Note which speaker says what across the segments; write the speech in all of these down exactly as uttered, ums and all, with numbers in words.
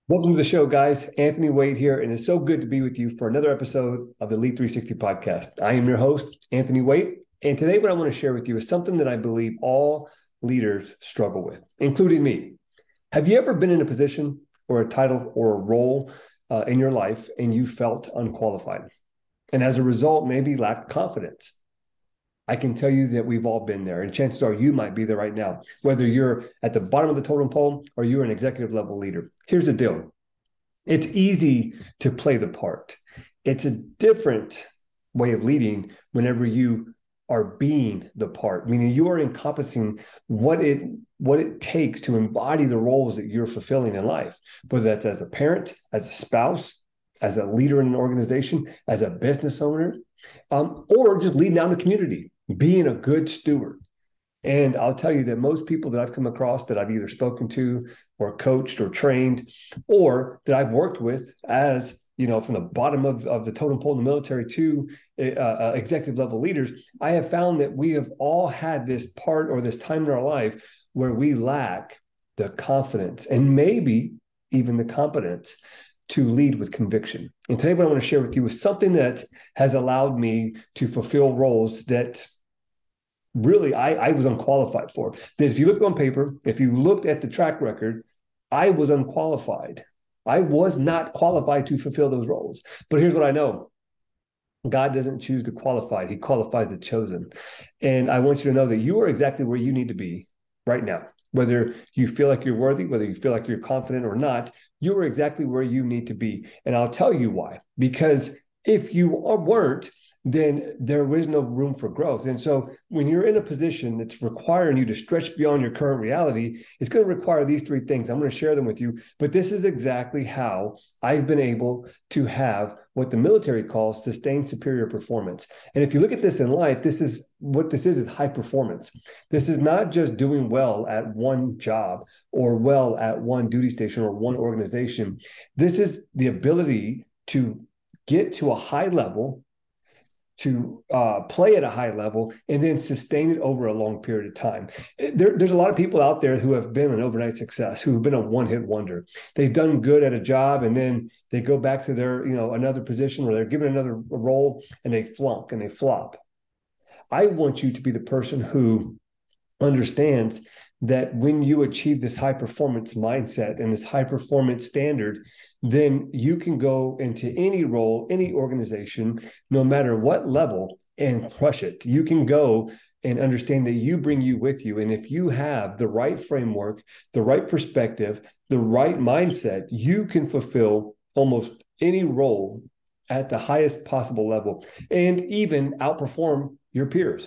Speaker 1: Welcome to the show, guys. Anthony Wade here, and it's so good to be with you for another episode of the Lead three sixty podcast. I am your host, Anthony Wade, and today what I want to share with you is something that I believe all leaders struggle with, including me. Have you ever been in a position or a title or a role uh, in your life and you felt unqualified? And as a result, maybe lacked confidence? I can tell you that we've all been there, and chances are you might be there right now, whether you're at the bottom of the totem pole or you're an executive level leader. Here's the deal. It's easy to play the part. It's a different way of leading whenever you are being the part, meaning you are encompassing what it what it takes to embody the roles that you're fulfilling in life, whether that's as a parent, as a spouse, as a leader in an organization, as a business owner, um, or just leading out in the community, being a good steward. And I'll tell you that most people that I've come across that I've either spoken to or coached or trained, or that I've worked with as, you know, from the bottom of, of the totem pole in the military to uh, uh, executive level leaders, I have found that we have all had this part or this time in our life where we lack the confidence and maybe even the competence to lead with conviction. And today what I want to share with you is something that has allowed me to fulfill roles that really I, I was unqualified for. That if you look on paper, if you looked at the track record, I was unqualified. I was not qualified to fulfill those roles. But here's what I know. God doesn't choose the qualified. He qualifies the chosen. And I want you to know that you are exactly where you need to be right now. Whether you feel like you're worthy, whether you feel like you're confident or not, you are exactly where you need to be. And I'll tell you why. Because if you weren't, then there is no room for growth. And so when you're in a position that's requiring you to stretch beyond your current reality, it's going to require these three things. I'm going to share them with you, but this is exactly how I've been able to have what the military calls sustained superior performance. And if you look at this in life, this is what this is, is high performance. This is not just doing well at one job or well at one duty station or one organization. This is the ability to get to a high level, to uh, play at a high level, and then sustain it over a long period of time. There, there's a lot of people out there who have been an overnight success, who have been a one-hit wonder. They've done good at a job, and then they go back to their, you know, another position where they're given another role, and they flunk and they flop. I want you to be the person who understands that when you achieve this high performance mindset and this high performance standard, then you can go into any role, any organization, no matter what level, and crush it. You can go and understand that you bring you with you. And if you have the right framework, the right perspective, the right mindset, you can fulfill almost any role at the highest possible level and even outperform your peers.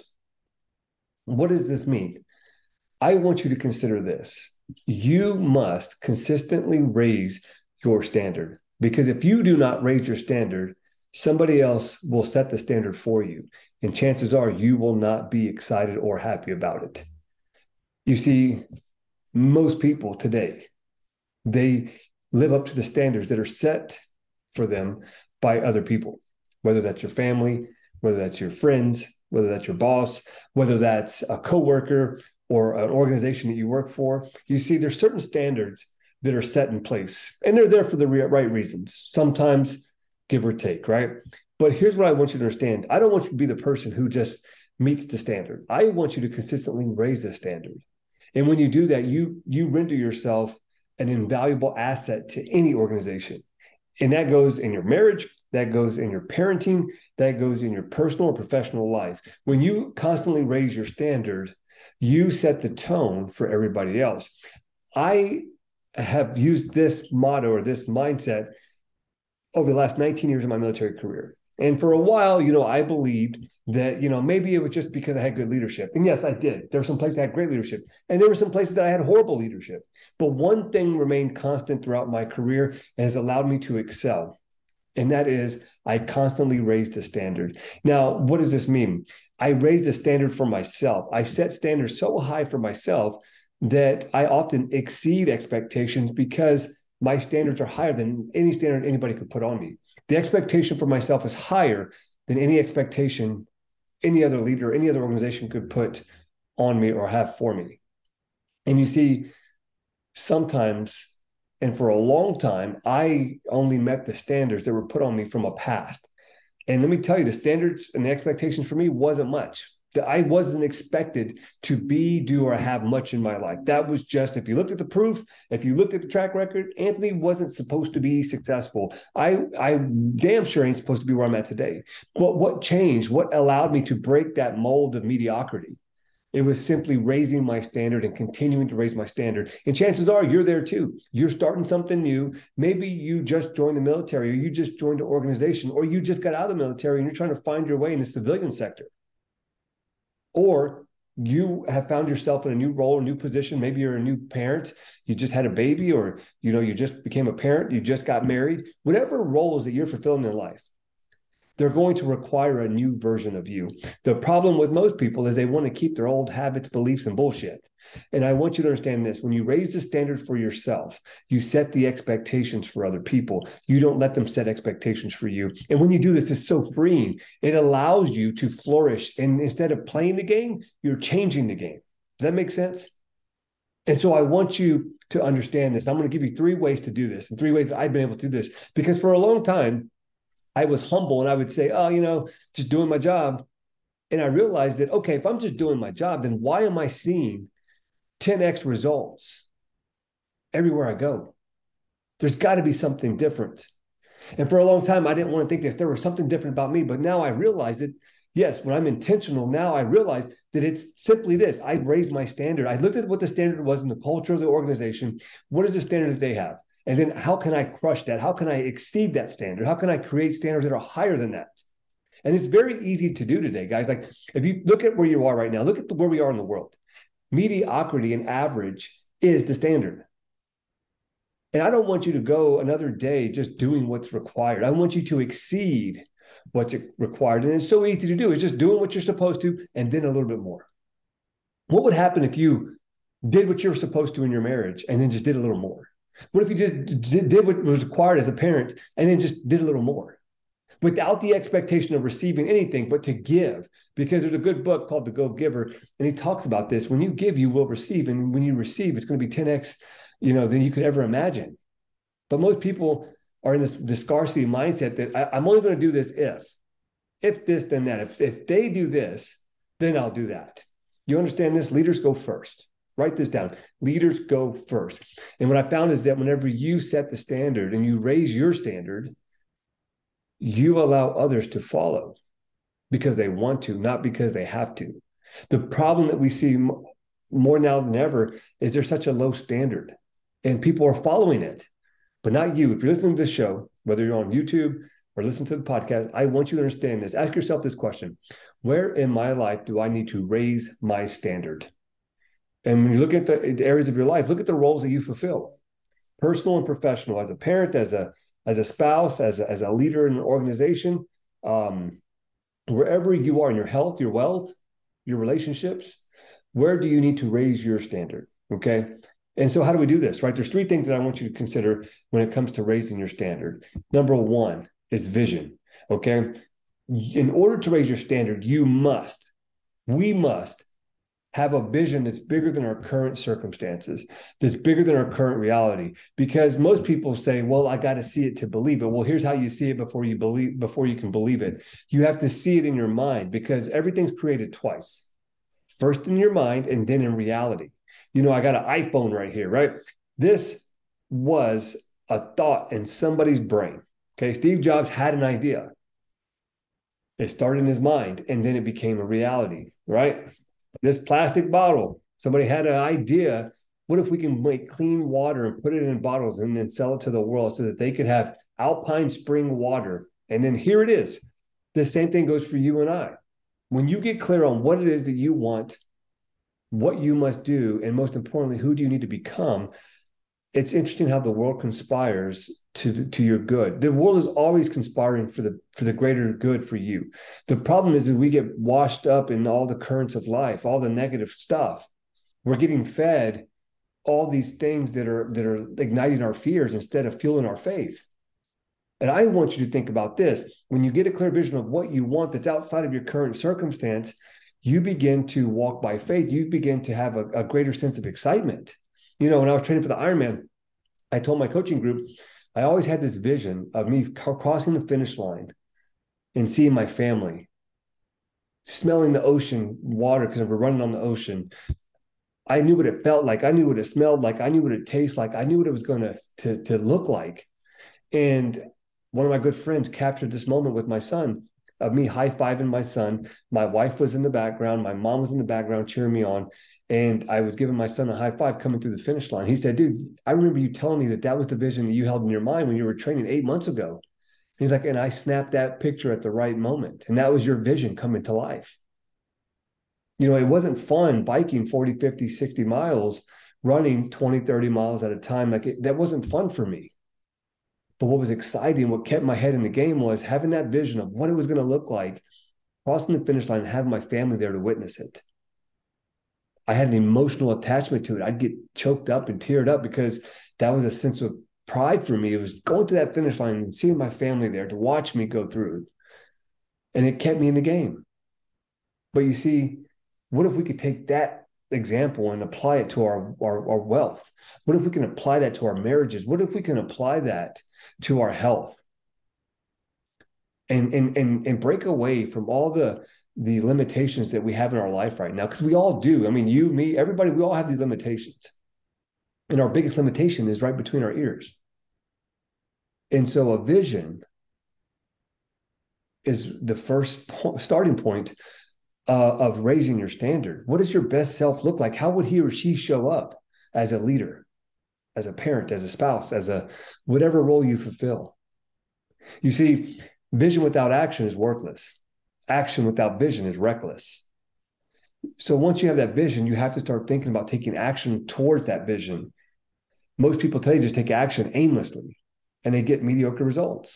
Speaker 1: What does this mean? I want you to consider this. You must consistently raise your standard, because if you do not raise your standard, somebody else will set the standard for you. And chances are you will not be excited or happy about it. You see, most people today, they live up to the standards that are set for them by other people, whether that's your family, whether that's your friends, whether that's your boss, whether that's a coworker or an organization that you work for. You see, there's certain standards that are set in place, and they're there for the right reasons, sometimes give or take, right? But here's what I want you to understand. I don't want you to be the person who just meets the standard. I want you to consistently raise the standard. And when you do that, you, you render yourself an invaluable asset to any organization. And that goes in your marriage, that goes in your parenting, that goes in your personal or professional life. When you constantly raise your standard, you set the tone for everybody else. I have used this motto or this mindset over the last nineteen years of my military career. And for a while, you know, I believed that, you know, maybe it was just because I had good leadership. And yes, I did. There were some places I had great leadership, and there were some places that I had horrible leadership. But one thing remained constant throughout my career and has allowed me to excel. And that is, I constantly raised the standard. Now, what does this mean? I raised the standard for myself. I set standards so high for myself that I often exceed expectations because my standards are higher than any standard anybody could put on me. The expectation for myself is higher than any expectation any other leader, any other organization could put on me or have for me. And you see, sometimes And for a long time, I only met the standards that were put on me from a past. And let me tell you, the standards and the expectations for me wasn't much. I wasn't expected to be, do, or have much in my life. That was just, if you looked at the proof, if you looked at the track record, Anthony wasn't supposed to be successful. I, I damn sure ain't supposed to be where I'm at today. But what changed? What allowed me to break that mold of mediocrity? It was simply raising my standard and continuing to raise my standard. And chances are you're there too. You're starting something new. Maybe you just joined the military, or you just joined an organization, or you just got out of the military and you're trying to find your way in the civilian sector. Or you have found yourself in a new role, a new position. Maybe you're a new parent. You just had a baby, or, you know, you just became a parent. You just got married. Whatever roles that you're fulfilling in life, they're going to require a new version of you. The problem with most people is they want to keep their old habits, beliefs, and bullshit. And I want you to understand this. When you raise the standard for yourself, you set the expectations for other people. You don't let them set expectations for you. And when you do this, it's so freeing. It allows you to flourish. And instead of playing the game, you're changing the game. Does that make sense? And so I want you to understand this. I'm going to give you three ways to do this, and three ways that I've been able to do this. Because for a long time, I was humble and I would say, oh, you know, just doing my job. And I realized that, okay, if I'm just doing my job, then why am I seeing ten X results everywhere I go? There's got to be something different. And for a long time, I didn't want to think this. There was something different about me. But now I realized that, yes, when I'm intentional, now I realize that it's simply this. I raised my standard. I looked at what the standard was in the culture of the organization. What is the standard that they have? And then how can I crush that? How can I exceed that standard? How can I create standards that are higher than that? And it's very easy to do today, guys. Like, if you look at where you are right now, look at the, where we are in the world. Mediocrity and average is the standard. And I don't want you to go another day just doing what's required. I want you to exceed what's required. And it's so easy to do. It's just doing what you're supposed to and then a little bit more. What would happen if you did what you were supposed to in your marriage and then just did a little more? What if you just did what was required as a parent and then just did a little more without the expectation of receiving anything, but to give? Because there's a good book called The Go Giver, and he talks about this. When you give, you will receive. And when you receive, it's going to be ten X, you know, than you could ever imagine. But most people are in this, this scarcity mindset that I, I'm only going to do this if, if this, then that. If, if they do this, then I'll do that. You understand this? Leaders go first. Write this down. Leaders go first. And what I found is that whenever you set the standard and you raise your standard, you allow others to follow because they want to, not because they have to. The problem that we see more now than ever is there's such a low standard and people are following it, but not you. If you're listening to this show, whether you're on YouTube or listen to the podcast, I want you to understand this. Ask yourself this question. Where in my life do I need to raise my standard? And when you look at the areas of your life, look at the roles that you fulfill, personal and professional, as a parent, as a as a spouse, as a, as a leader in an organization, um, wherever you are in your health, your wealth, your relationships, where do you need to raise your standard? Okay. And so how do we do this, right? There's three things that I want you to consider when it comes to raising your standard. Number one is vision. Okay. In order to raise your standard, you must, we must have a vision that's bigger than our current circumstances, that's bigger than our current reality. Because most people say, well, I got to see it to believe it. Well, here's how you see it before you believe, before you can believe it. You have to see it in your mind, because everything's created twice. First in your mind and then in reality. You know, I got an iPhone right here, right? This was a thought in somebody's brain. Okay. Steve Jobs had an idea. It started in his mind and then it became a reality, right? This plastic bottle, somebody had an idea. What if we can make clean water and put it in bottles and then sell it to the world so that they could have Alpine Spring water? And then here it is. The same thing goes for you and I. When you get clear on what it is that you want, what you must do, and most importantly, who do you need to become, it's interesting how the world conspires to, to your good. The world is always conspiring for the for the greater good for you. The problem is that we get washed up in all the currents of life, all the negative stuff. We're getting fed all these things that are that are igniting our fears instead of fueling our faith. And I want you to think about this. When you get a clear vision of what you want that's outside of your current circumstance, you begin to walk by faith. You begin to have a, a greater sense of excitement. You know, when I was training for the Ironman, I told my coaching group, I always had this vision of me crossing the finish line and seeing my family, smelling the ocean water because we're running on the ocean. I knew what it felt like. I knew what it smelled like. I knew what it tastes like. I knew what it was going to, to, to look like. And one of my good friends captured this moment with my son of me high-fiving my son. My wife was in the background. My mom was in the background cheering me on. And I was giving my son a high five coming through the finish line. He said, dude, I remember you telling me that that was the vision that you held in your mind when you were training eight months ago. He's like, and I snapped that picture at the right moment. And that was your vision coming to life. You know, it wasn't fun biking forty, fifty, sixty miles, running twenty, thirty miles at a time. Like it, that wasn't fun for me. But what was exciting, what kept my head in the game was having that vision of what it was going to look like, crossing the finish line and having my family there to witness it. I had an emotional attachment to it. I'd get choked up and teared up because that was a sense of pride for me. It was going to that finish line and seeing my family there to watch me go through it. And it kept me in the game. But you see, what if we could take that example and apply it to our, our, our wealth? What if we can apply that to our marriages? What if we can apply that to our health? And, and, and, and break away from all the, the limitations that we have in our life right now, because we all do. I mean, you, me, everybody, we all have these limitations. And our biggest limitation is right between our ears. And so a vision is the first po- starting point uh, of raising your standard. What does your best self look like? How would he or she show up as a leader, as a parent, as a spouse, as a whatever role you fulfill? You see, vision without action is worthless. Action without vision is reckless. So once you have that vision, you have to start thinking about taking action towards that vision. Most people today just take action aimlessly and they get mediocre results.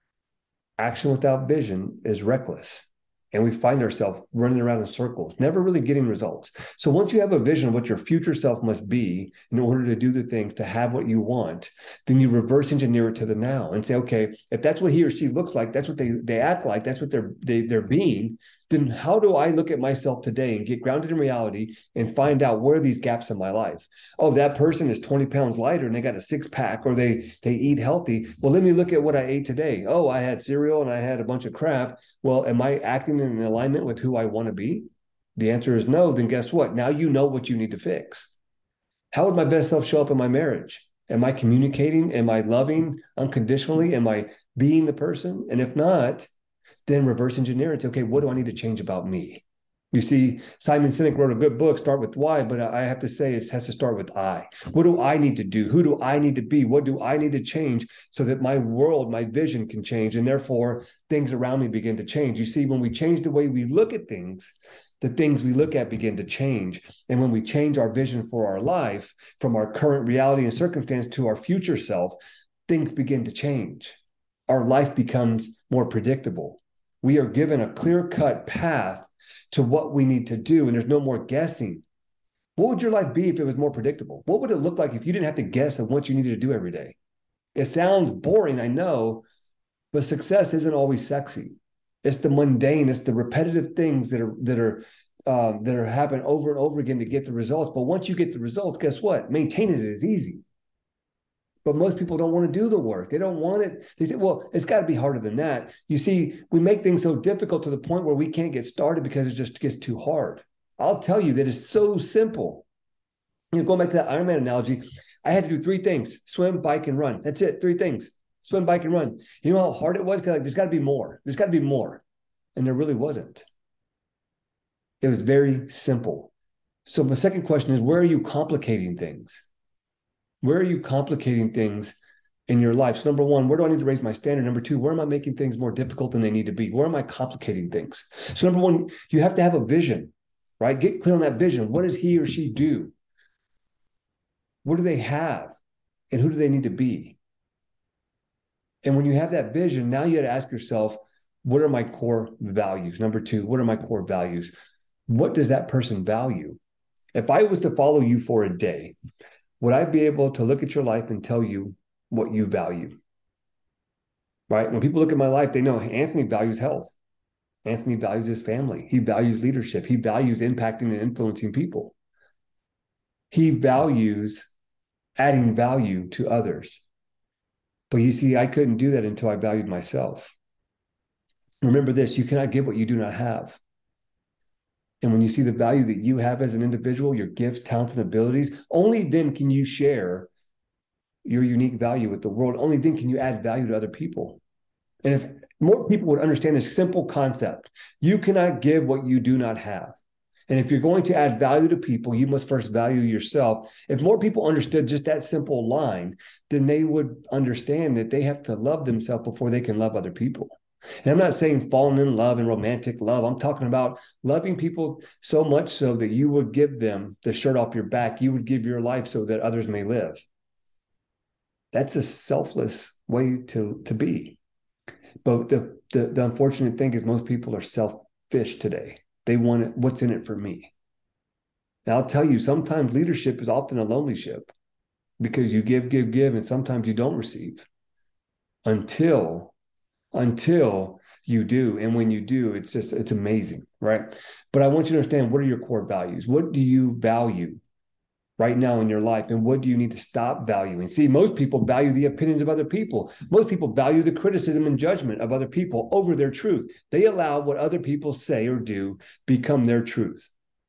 Speaker 1: Action without vision is reckless. And we find ourselves running around in circles, never really getting results. So once you have a vision of what your future self must be in order to do the things, to have what you want, then you reverse engineer it to the now and say, okay, if that's what he or she looks like, that's what they, they act like, that's what they're, they, they're being, then how do I look at myself today and get grounded in reality and find out where are these gaps in my life? Oh, that person is twenty pounds lighter and they got a six pack, or they, they eat healthy. Well, let me look at what I ate today. Oh, I had cereal and I had a bunch of crap. Well, am I acting in alignment with who I want to be? The answer is no. Then guess what? Now you know what you need to fix. How would my best self show up in my marriage? Am I communicating? Am I loving unconditionally? Am I being the person? And if not, then reverse engineer and say, okay, what do I need to change about me? You see, Simon Sinek wrote a good book, Start With Why, but I have to say it has to start with I. What do I need to do? Who do I need to be? What do I need to change so that my world, my vision can change, and therefore things around me begin to change? You see, when we change the way we look at things, the things we look at begin to change. And when we change our vision for our life, from our current reality and circumstance to our future self, things begin to change. Our life becomes more predictable. We are given a clear-cut path to what we need to do, and there's no more guessing. What would your life be if it was more predictable? What would it look like if you didn't have to guess of what you needed to do every day? It sounds boring, I know, but success isn't always sexy. It's the mundane, it's the repetitive things that are that are um, that are happening over and over again to get the results. But once you get the results, guess what? Maintaining it is easy. But most people don't want to do the work. They don't want it. They say, well, it's got to be harder than that. You see, we make things so difficult to the point where we can't get started because it just gets too hard. I'll tell you that it's so simple. You know, going back to that Ironman analogy, I had to do three things: swim, bike, and run. That's it, three things: swim, bike, and run. You know how hard it was? Because like, there's got to be more. There's got to be more. And there really wasn't. It was very simple. So my second question is, where are you complicating things? Where are you complicating things in your life? So number one, where do I need to raise my standard? Number two, where am I making things more difficult than they need to be? Where am I complicating things? So number one, you have to have a vision, right? Get clear on that vision. What does he or she do? What do they have? And who do they need to be? And when you have that vision, now you got to ask yourself, what are my core values? Number two, what are my core values? What does that person value? If I was to follow you for a day, would I be able to look at your life and tell you what you value? Right? When people look at my life, they know Anthony values health. Anthony values his family. He values leadership. He values impacting and influencing people. He values adding value to others. But you see, I couldn't do that until I valued myself. Remember this, you cannot give what you do not have. And when you see the value that you have as an individual, your gifts, talents, and abilities, only then can you share your unique value with the world. Only then can you add value to other people. And if more people would understand this simple concept, you cannot give what you do not have. And if you're going to add value to people, you must first value yourself. If more people understood just that simple line, then they would understand that they have to love themselves before they can love other people. And I'm not saying falling in love and romantic love. I'm talking about loving people so much so that you would give them the shirt off your back. You would give your life so that others may live. That's a selfless way to, to be. But the, the, the unfortunate thing is most people are selfish today. They want it, what's in it for me? And I'll tell you, sometimes leadership is often a lonely ship because you give, give, give, and sometimes you don't receive until, until you do. And when you do, it's just, it's amazing, right? But I want you to understand, what are your core values? What do you value right now in your life? And what do you need to stop valuing? See, most people value the opinions of other people. Most people value the criticism and judgment of other people over their truth. They allow what other people say or do become their truth.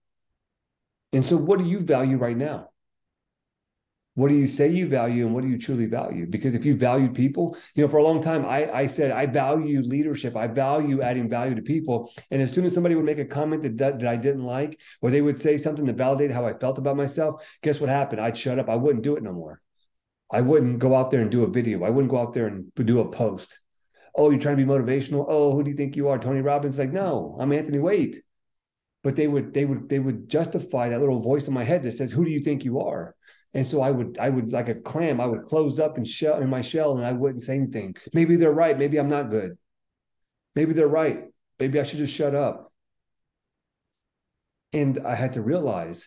Speaker 1: And so what do you value right now? What do you say you value and what do you truly value? Because if you value people, you know, for a long time, I, I said, I value leadership. I value adding value to people. And as soon as somebody would make a comment that, that, that I didn't like, or they would say something to validate how I felt about myself, guess what happened? I'd shut up. I wouldn't do it no more. I wouldn't go out there and do a video. I wouldn't go out there and do a post. Oh, you're trying to be motivational? Oh, who do you think you are? Tony Robbins? Like, no, I'm Anthony Waite. But they would, they would, they would justify that little voice in my head that says, who do you think you are? And so I would, I would like a clam, I would close up and shell in my shell and I wouldn't say anything. Maybe they're right. Maybe I'm not good. Maybe they're right. Maybe I should just shut up. And I had to realize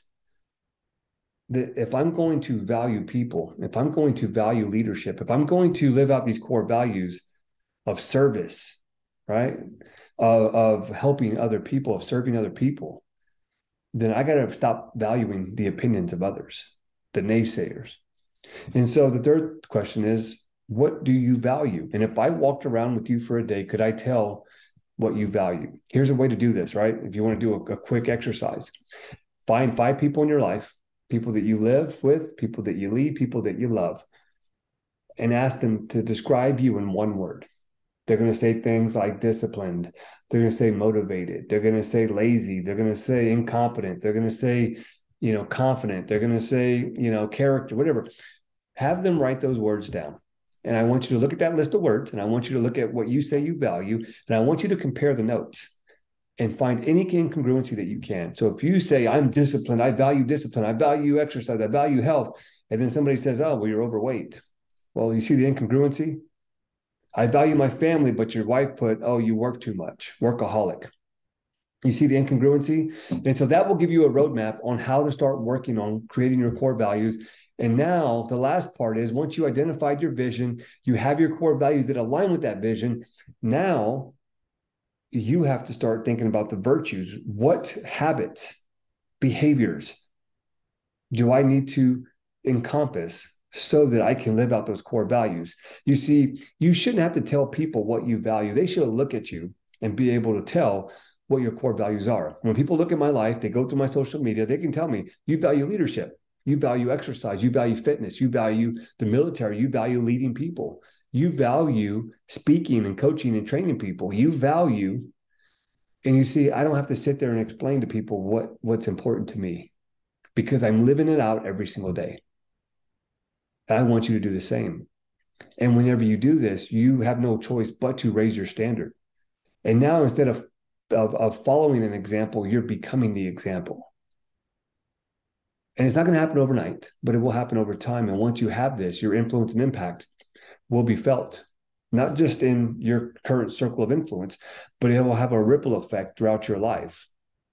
Speaker 1: that if I'm going to value people, if I'm going to value leadership, if I'm going to live out these core values of service, right? Of, of helping other people, of serving other people, then I got to stop valuing the opinions of others, the naysayers. And so the third question is, what do you value? And if I walked around with you for a day, could I tell what you value? Here's a way to do this, right? If you want to do a, a quick exercise, find five people in your life, people that you live with, people that you lead, people that you love, and ask them to describe you in one word. They're going to say things like disciplined. They're going to say motivated. They're going to say lazy. They're going to say incompetent. They're going to say, you know, confident. They're going to say, you know, character, whatever. Have them write those words down. And I want you to look at that list of words, and I want you to look at what you say you value, and I want you to compare the notes and find any incongruency that you can. So if you say, I'm disciplined, I value discipline, I value exercise, I value health, and then somebody says, oh, well, you're overweight. Well, you see the incongruency? I value my family, but your wife put, oh, you work too much, workaholic. You see the incongruency? And so that will give you a roadmap on how to start working on creating your core values. And now the last part is, once you identified your vision, you have your core values that align with that vision. Now you have to start thinking about the virtues. What habits, behaviors do I need to encompass so that I can live out those core values? You see, you shouldn't have to tell people what you value. They should look at you and be able to tell what your core values are. When people look at my life, they go through my social media, they can tell me, you value leadership, you value exercise, you value fitness, you value the military, you value leading people, you value speaking and coaching and training people, you value, and you see, I don't have to sit there and explain to people what, what's important to me because I'm living it out every single day. I want you to do the same. And whenever you do this, you have no choice but to raise your standard. And now instead of, of, of following an example, you're becoming the example. And it's not going to happen overnight, but it will happen over time. And once you have this, your influence and impact will be felt, not just in your current circle of influence, but it will have a ripple effect throughout your life.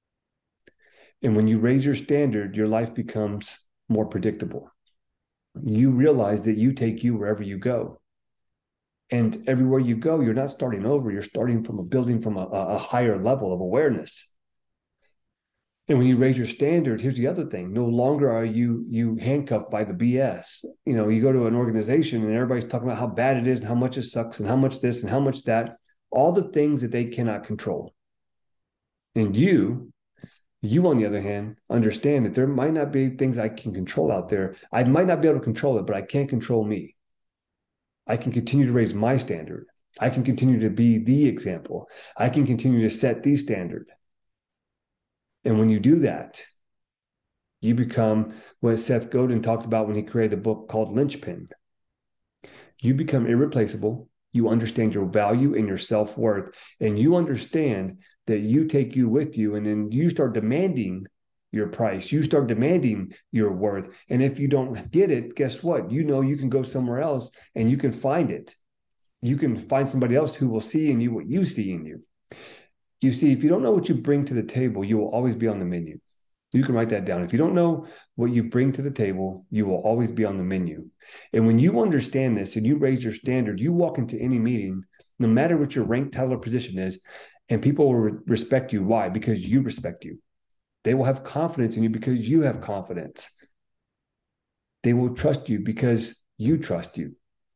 Speaker 1: And when you raise your standard, your life becomes more predictable. You realize that you take you wherever you go. And everywhere you go, you're not starting over. You're starting from a building from a, a higher level of awareness. And when you raise your standard, here's the other thing. No longer are you you handcuffed by the B S. You know, you go to an organization and everybody's talking about how bad it is and how much it sucks and how much this and how much that, all the things that they cannot control. And you, you on the other hand, understand that there might not be things I can control out there. I might not be able to control it, but I can't control me. I can continue to raise my standard. I can continue to be the example. I can continue to set the standard. And when you do that, you become what Seth Godin talked about when he created a book called Linchpin. You become irreplaceable. You understand your value and your self-worth, and you understand that you take you with you, and then you start demanding your price. You start demanding your worth. And if you don't get it, guess what? You know you can go somewhere else and you can find it. You can find somebody else who will see in you what you see in you. You see, if you don't know what you bring to the table, you will always be on the menu. You can write that down. If you don't know what you bring to the table, you will always be on the menu. And when you understand this and you raise your standard, you walk into any meeting, no matter what your rank, title, or position is, and people will re- respect you. Why? Because you respect you. They will have confidence in you because you have confidence. They will trust you because you trust you.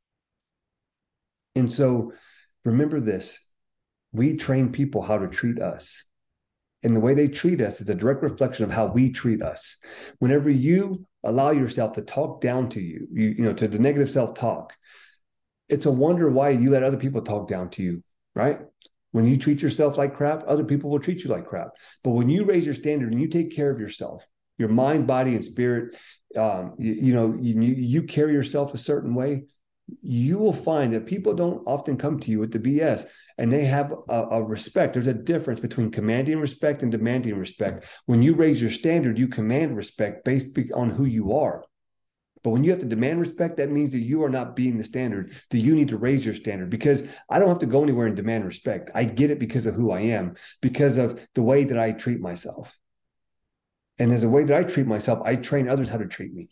Speaker 1: And so remember this, we train people how to treat us. And the way they treat us is a direct reflection of how we treat us. Whenever you allow yourself to talk down to you, you, you know, to the negative self-talk, it's a wonder why you let other people talk down to you, right? When you treat yourself like crap, other people will treat you like crap. But when you raise your standard and you take care of yourself, your mind, body, and spirit, um, you, you know, you, you carry yourself a certain way, you will find that people don't often come to you with the B S, and they have a, a respect. There's a difference between commanding respect and demanding respect. When you raise your standard, you command respect based on who you are. But when you have to demand respect, that means that you are not being the standard, that you need to raise your standard, because I don't have to go anywhere and demand respect. I get it because of who I am, because of the way that I treat myself. And as a way that I treat myself, I train others how to treat me.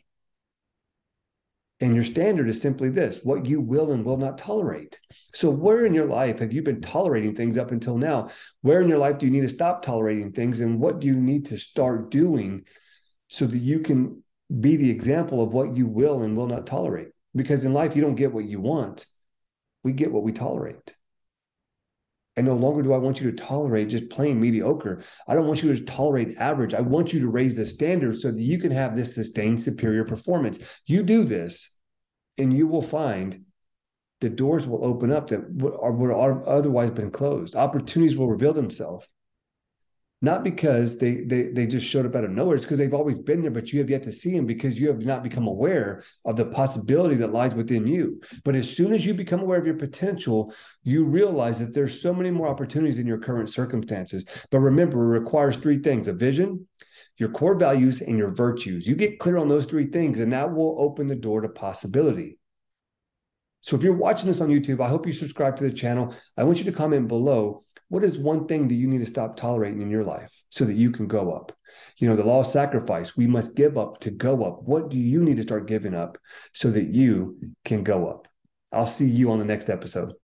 Speaker 1: And your standard is simply this, what you will and will not tolerate. So where in your life have you been tolerating things up until now? Where in your life do you need to stop tolerating things? And what do you need to start doing so that you can be the example of what you will and will not tolerate? Because in life, you don't get what you want. We get what we tolerate. And no longer do I want you to tolerate just plain mediocre. I don't want you to tolerate average. I want you to raise the standard so that you can have this sustained superior performance. You do this, and you will find the doors will open up that would, are, would have otherwise been closed. Opportunities will reveal themselves. Not because they, they, they just showed up out of nowhere. It's because they've always been there, but you have yet to see them because you have not become aware of the possibility that lies within you. But as soon as you become aware of your potential, you realize that there's so many more opportunities in your current circumstances. But remember, it requires three things: a vision, your core values, and your virtues. You get clear on those three things, and that will open the door to possibility. So if you're watching this on YouTube, I hope you subscribe to the channel. I want you to comment below, what is one thing that you need to stop tolerating in your life so that you can go up? You know, the law of sacrifice, we must give up to go up. What do you need to start giving up so that you can go up? I'll see you on the next episode.